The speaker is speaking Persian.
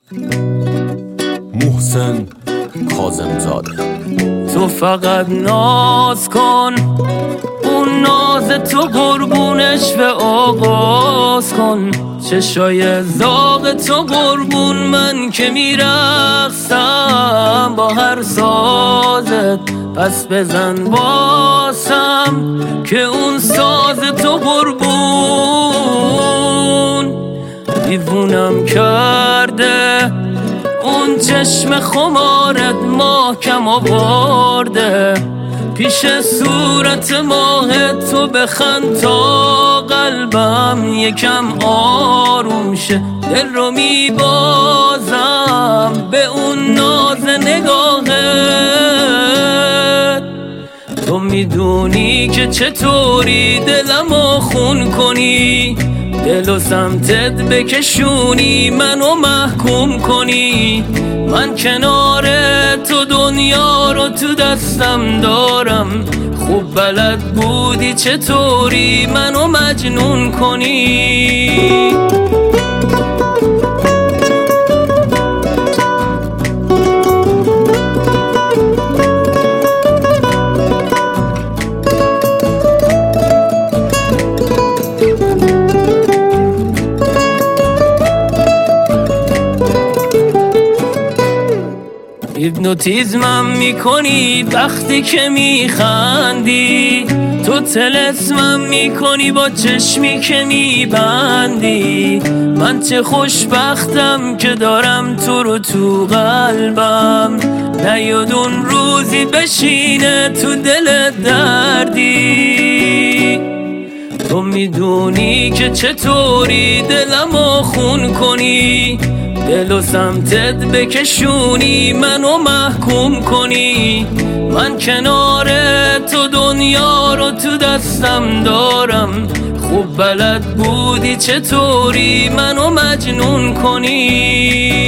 محسن کاظم‌زاده. تو فقط ناز کن، اون ناز تو قربونش به آغاز کن، چشای زاغ تو قربون من که میرقصم با هر سازت، پس بزن باسم که اون ساز تو قربون دیوونم کرده، اون چشم خمارت محکم آورده، پیش صورت ماه تو بخند تا قلبم یکم آروم شه، دل رو میبازم به اون ناز نگاهت. تو میدونی که چطوری دلمو خون کنی، دل و سمتت بکشونی منو محکوم کنی، من کنار تو دنیا رو تو دستم دارم، خوب بلد بودی چطوری منو مجنون کنی. هیپنوتیزمم میکنی وقتی که میخندی، تو طلسمم میکنی با چشمی که میبندی، من چه خوشبختم که دارم تو رو تو قلبم، نیادون روزی بشینه تو دل دردی. تو میدونی که چطوری دلمو خون کنی، دل و سمتت بکشونی منو محکوم کنی، من کنار تو دنیا رو تو دستم دارم، خوب بلد بودی چطوری منو مجنون کنی.